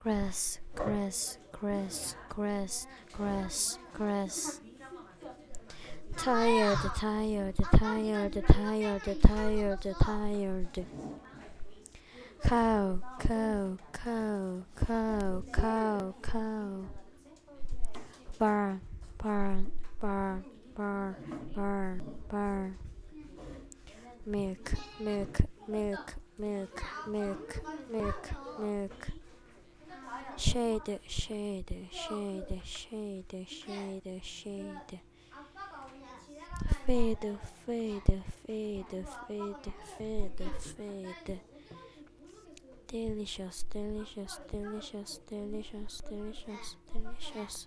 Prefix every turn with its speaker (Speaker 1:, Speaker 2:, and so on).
Speaker 1: grass, grass, grass, grass, grass, grass. Tired, tired, tired, tired, tired, tired. Cow, cow, cow, cow, cow, cow. Barn, barn, barn, barn, barn, barn. Milk, milk, milk, milk, milk, milk, milk. Shade, shade, shade, shade, shade, shade. Fade, fade, fade, fade, fade, fade. Delicious, delicious, delicious, delicious, delicious, delicious.